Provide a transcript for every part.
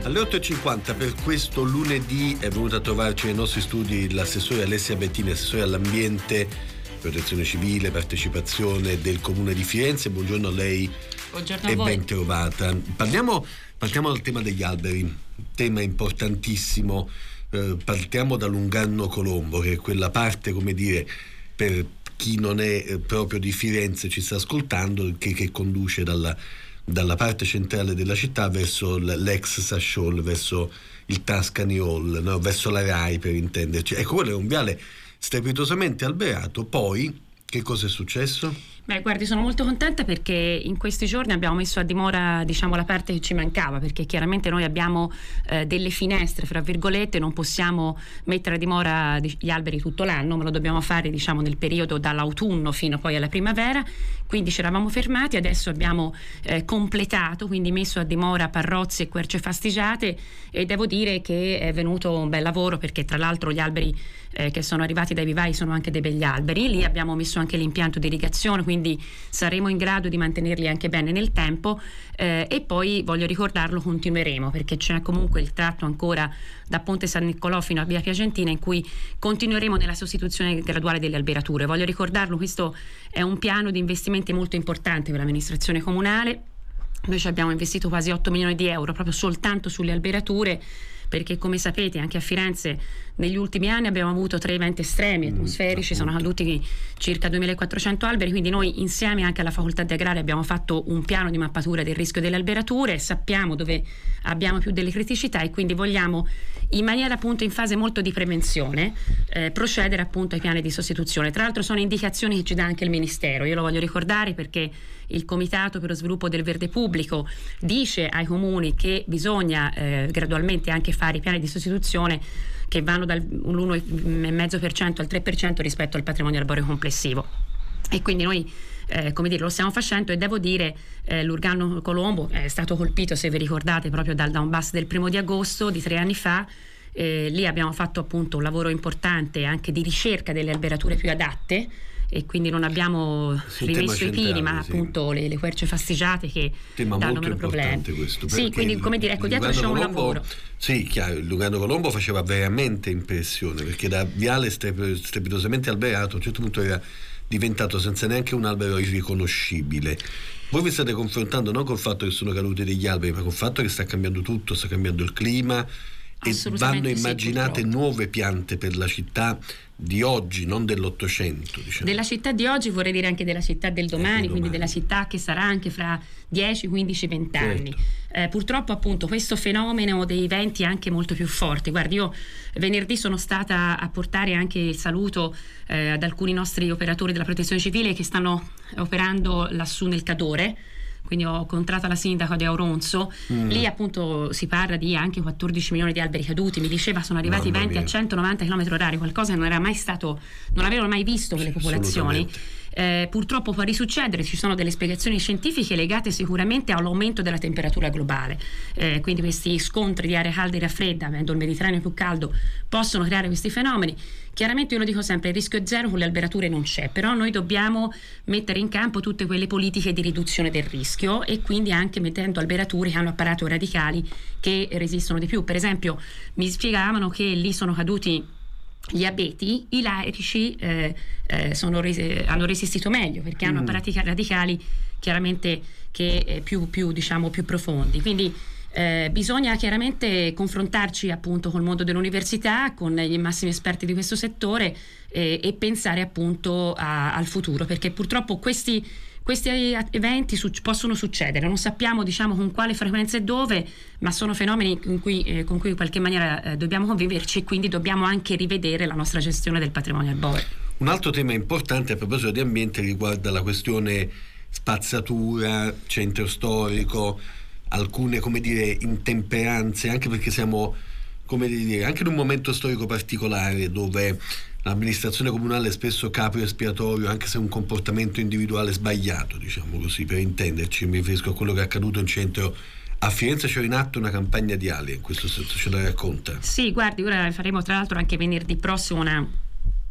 Alle 8.50 per questo lunedì è venuta a trovarci nei nostri studi l'assessore Alessia Bettini, assessore all'ambiente, protezione civile, partecipazione del Comune di Firenze. Buongiorno a lei. Buongiorno a e voi. Ben trovata. Partiamo dal tema degli alberi, tema importantissimo. Partiamo da Lungarno Colombo, che è quella parte, come dire, per chi non è proprio di Firenze ci sta ascoltando, che conduce dalla parte centrale della città verso l'ex Sasciol, verso il Tuscany Hall, no? Verso la Rai, per intenderci. Ecco, quello è un viale strepitosamente alberato. Poi che cosa è successo? Beh, guardi, sono molto contenta perché in questi giorni abbiamo messo a dimora, diciamo, la parte che ci mancava, perché chiaramente noi abbiamo delle finestre, fra virgolette, non possiamo mettere a dimora gli alberi tutto l'anno, ma lo dobbiamo fare, diciamo, nel periodo dall'autunno fino poi alla primavera. Quindi ci eravamo fermati, adesso abbiamo completato, quindi messo a dimora parrozze e querce fastigiate, e devo dire che è venuto un bel lavoro, perché tra l'altro gli alberi che sono arrivati dai vivai sono anche dei begli alberi. Lì abbiamo messo anche l'impianto di irrigazione, quindi saremo in grado di mantenerli anche bene nel tempo, e poi, voglio ricordarlo, continueremo, perché c'è comunque il tratto ancora da Ponte San Niccolò fino a Via Piacentina in cui continueremo nella sostituzione graduale delle alberature. Voglio ricordarlo, questo è un piano di investimenti molto importante per l'amministrazione comunale. Noi ci abbiamo investito quasi 8 milioni di euro proprio soltanto sulle alberature, perché, come sapete, anche a Firenze negli ultimi anni abbiamo avuto 3 eventi estremi atmosferici, sono caduti circa 2400 alberi, quindi noi insieme anche alla Facoltà di Agraria abbiamo fatto un piano di mappatura del rischio delle alberature, sappiamo dove abbiamo più delle criticità e quindi vogliamo, in maniera appunto in fase molto di prevenzione, procedere appunto ai piani di sostituzione. Tra l'altro sono indicazioni che ci dà anche il Ministero, io lo voglio ricordare perché il Comitato per lo Sviluppo del Verde Pubblico dice ai comuni che bisogna gradualmente anche fare i piani di sostituzione che vanno dall'1,5% al 3% rispetto al patrimonio arboreo complessivo, e quindi noi lo stiamo facendo. E devo dire, Lungarno Colombo è stato colpito, se vi ricordate, proprio dal down bust del 1 agosto di 3 anni fa. Lì abbiamo fatto appunto un lavoro importante anche di ricerca delle alberature più adatte, e quindi non abbiamo rimesso i pini, ma appunto le querce fastigiate che danno meno problemi. Sì, quindi, come dire, ecco, dietro c'è un lavoro. Sì, chiaro, il Lungarno Colombo faceva veramente impressione, perché da viale strepitosamente alberato a un certo punto era diventato senza neanche un albero riconoscibile. Voi vi state confrontando non col fatto che sono caduti degli alberi, ma col fatto che sta cambiando tutto, sta cambiando il clima, e vanno immaginate nuove piante per la città di oggi, non dell'Ottocento, diciamo. Della città di oggi, vorrei dire anche della città del domani, quindi della città che sarà anche fra 10, 15, 20 anni. Purtroppo appunto questo fenomeno dei venti è anche molto più forte. Guardi, io venerdì sono stata a portare anche il saluto ad alcuni nostri operatori della protezione civile che stanno operando lassù nel Cadore. Quindi ho incontrato la sindaca di Auronzo, lì appunto si parla di anche 14 milioni di alberi caduti, mi diceva sono arrivati venti a 190 km/h, qualcosa che non era mai stato, non avevano mai visto quelle popolazioni. Purtroppo può risuccedere, ci sono delle spiegazioni scientifiche legate sicuramente all'aumento della temperatura globale, quindi questi scontri di aria calda e aria fredda, avendo il Mediterraneo più caldo, possono creare questi fenomeni. Chiaramente io lo dico sempre, il rischio zero con le alberature non c'è, però noi dobbiamo mettere in campo tutte quelle politiche di riduzione del rischio, e quindi anche mettendo alberature che hanno apparato radicali che resistono di più. Per esempio mi spiegavano che lì sono caduti gli abeti, i larici hanno resistito meglio perché hanno apparati radicali chiaramente che più profondi. Quindi bisogna chiaramente confrontarci appunto col mondo dell'università, con i massimi esperti di questo settore, e pensare appunto al futuro, perché purtroppo questi eventi possono succedere, non sappiamo con quale frequenza e dove, ma sono fenomeni con cui in qualche maniera dobbiamo conviverci, e quindi dobbiamo anche rivedere la nostra gestione del patrimonio arboreo. Un altro tema importante a proposito di ambiente riguarda la questione spazzatura, centro storico, alcune intemperanze, anche perché siamo anche in un momento storico particolare dove l'amministrazione comunale è spesso capro espiatorio, anche se è un comportamento individuale sbagliato, diciamo così, per intenderci. Mi riferisco a quello che è accaduto in centro a Firenze. C'è in atto una campagna di ali, in questo senso ce la racconta? Sì, guardi, ora faremo tra l'altro anche venerdì prossimo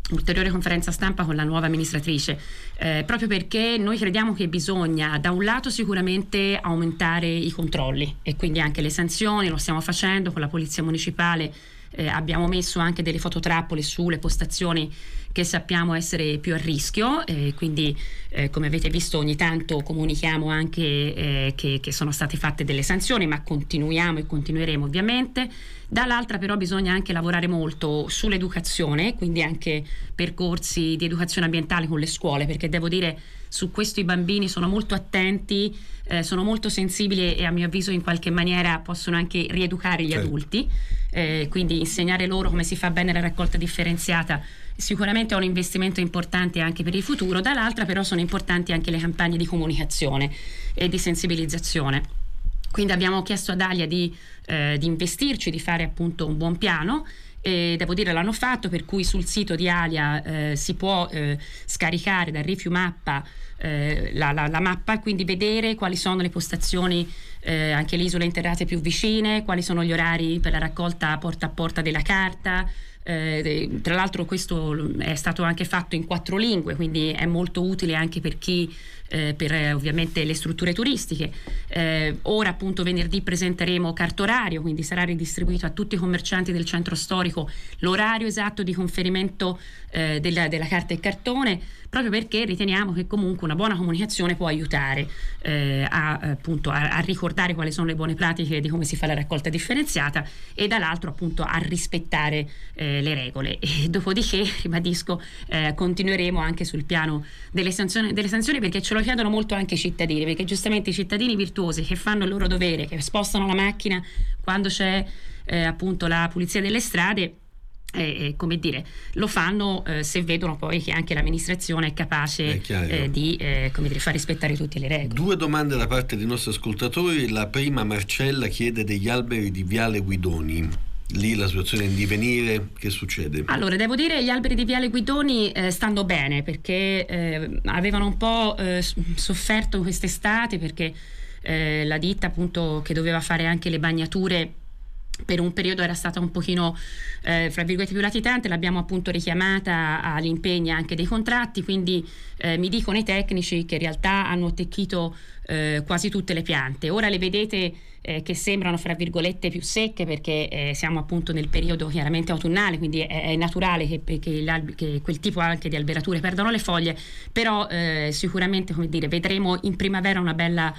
ulteriore conferenza stampa con la nuova amministratrice, proprio perché noi crediamo che bisogna da un lato sicuramente aumentare i controlli e quindi anche le sanzioni. Lo stiamo facendo con la polizia municipale. Abbiamo messo anche delle fototrappole sulle postazioni che sappiamo essere più a rischio, quindi come avete visto ogni tanto comunichiamo anche che sono state fatte delle sanzioni, ma continuiamo e continueremo ovviamente. Dall'altra però bisogna anche lavorare molto sull'educazione, quindi anche percorsi di educazione ambientale con le scuole, perché devo dire su questo i bambini sono molto attenti, sono molto sensibili e a mio avviso in qualche maniera possono anche rieducare gli adulti, quindi insegnare loro come si fa bene la raccolta differenziata sicuramente è un investimento importante anche per il futuro. Dall'altra però sono importanti anche le campagne di comunicazione e di sensibilizzazione. Quindi abbiamo chiesto ad Alia di investirci, di fare appunto un buon piano, e devo dire l'hanno fatto, per cui sul sito di Alia si può scaricare dal Rifiumappa la mappa e quindi vedere quali sono le postazioni, anche le isole interrate più vicine, quali sono gli orari per la raccolta porta a porta della carta. Tra l'altro questo è stato anche fatto in 4 lingue, quindi è molto utile anche per chi per ovviamente le strutture turistiche. Ora appunto venerdì presenteremo cartorario, quindi sarà ridistribuito a tutti i commercianti del centro storico l'orario esatto di conferimento della carta e cartone, proprio perché riteniamo che comunque una buona comunicazione può aiutare appunto a ricordare quali sono le buone pratiche di come si fa la raccolta differenziata e dall'altro appunto a rispettare le regole. E dopodiché ribadisco continueremo anche sul piano delle sanzioni, perché ce lo chiedono molto anche i cittadini, perché giustamente i cittadini virtuosi che fanno il loro dovere, che spostano la macchina quando c'è appunto la pulizia delle strade, come dire, lo fanno se vedono poi che anche l'amministrazione è capace di come dire, far rispettare tutte le regole. 2 domande da parte dei nostri ascoltatori. La prima, Marcella chiede degli alberi di Viale Guidoni. Lì la situazione è in divenire, che succede? Allora, devo dire gli alberi di Viale Guidoni stanno bene, perché avevano un po' sofferto quest'estate, perché la ditta appunto che doveva fare anche le bagnature per un periodo era stata un pochino fra virgolette più latitante, l'abbiamo appunto richiamata agli impegni anche dei contratti, quindi mi dicono i tecnici che in realtà hanno attecchito quasi tutte le piante. Ora le vedete che sembrano fra virgolette più secche, perché siamo appunto nel periodo chiaramente autunnale, quindi è naturale che quel tipo anche di alberature perdano le foglie, però sicuramente, come dire, vedremo in primavera una bella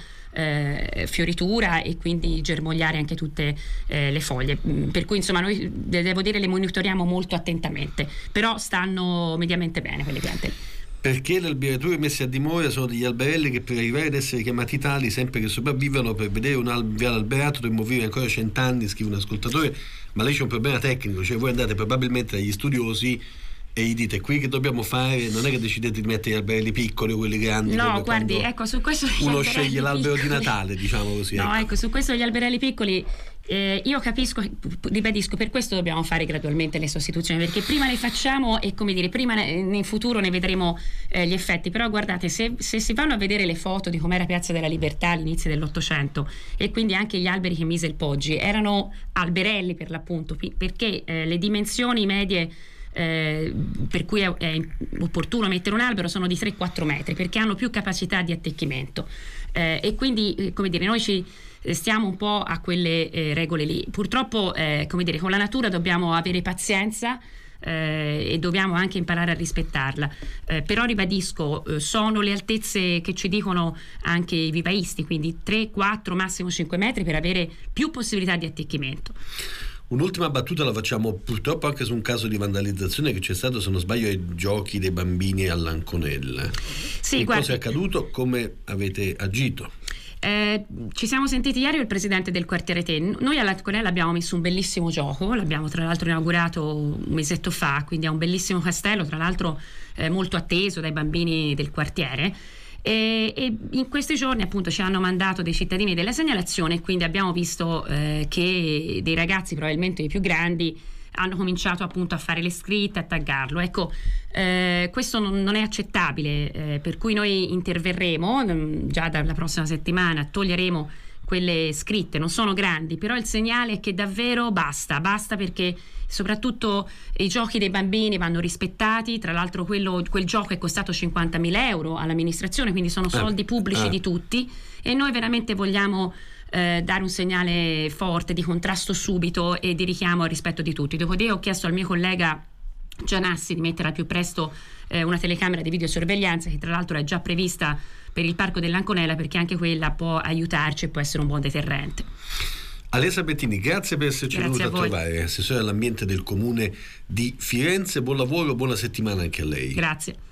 fioritura e quindi germogliare anche tutte le foglie, per cui insomma noi devo dire le monitoriamo molto attentamente, però stanno mediamente bene quelle piante. Perché le alberature messe a dimora sono degli alberelli che per arrivare ad essere chiamati tali, sempre che sopravvivano, per vedere un viale alberato dovremmo vivere ancora 100 anni, scrive un ascoltatore. Ma lì c'è un problema tecnico, cioè voi andate probabilmente dagli studiosi e gli dite: qui che dobbiamo fare, non è che decidete di mettere gli alberelli piccoli o quelli grandi. No, guardi, ecco, su questo uno sceglie l'albero piccoli di Natale, diciamo così. No, ecco, su questo gli alberelli piccoli io capisco, ribadisco, per questo dobbiamo fare gradualmente le sostituzioni, perché prima le facciamo e, come dire, prima in futuro ne vedremo gli effetti. Però guardate, se si vanno a vedere le foto di com'era Piazza della Libertà all'inizio dell'Ottocento, e quindi anche gli alberi che mise il Poggi erano alberelli per l'appunto, perché le dimensioni medie per cui è opportuno mettere un albero sono di 3-4 metri, perché hanno più capacità di attecchimento, e quindi come dire, noi ci stiamo un po' a quelle regole lì. Purtroppo come dire, con la natura dobbiamo avere pazienza e dobbiamo anche imparare a rispettarla, però ribadisco, sono le altezze che ci dicono anche i vivaisti, quindi 3-4 massimo 5 metri per avere più possibilità di attecchimento. Un'ultima battuta la facciamo purtroppo anche su un caso di vandalizzazione che c'è stato, se non sbaglio, ai giochi dei bambini all'Anconella. Sì, cosa è accaduto? Come avete agito? Ci siamo sentiti ieri il presidente del quartiere Te. Noi all'Anconella abbiamo messo un bellissimo gioco, l'abbiamo tra l'altro inaugurato un mesetto fa, quindi è un bellissimo castello, tra l'altro molto atteso dai bambini del quartiere. E in questi giorni appunto ci hanno mandato dei cittadini della segnalazione, e quindi abbiamo visto che dei ragazzi, probabilmente i più grandi, hanno cominciato appunto a fare le scritte, a taggarlo. Ecco, questo non è accettabile, per cui noi interverremo già dalla prossima settimana, toglieremo quelle scritte, non sono grandi, però il segnale è che davvero basta perché soprattutto i giochi dei bambini vanno rispettati. Tra l'altro quel gioco è costato 50.000 euro all'amministrazione, quindi sono soldi pubblici di tutti, e noi veramente vogliamo dare un segnale forte di contrasto subito e di richiamo al rispetto di tutti. Dopodiché ho chiesto al mio collega Gianassi di mettere al più presto una telecamera di videosorveglianza, che tra l'altro è già prevista per il Parco dell'Anconella, perché anche quella può aiutarci e può essere un buon deterrente. Alessia Bettini, grazie per esserci venuta a trovare, assessore all'ambiente del Comune di Firenze. Buon lavoro, buona settimana anche a lei. Grazie.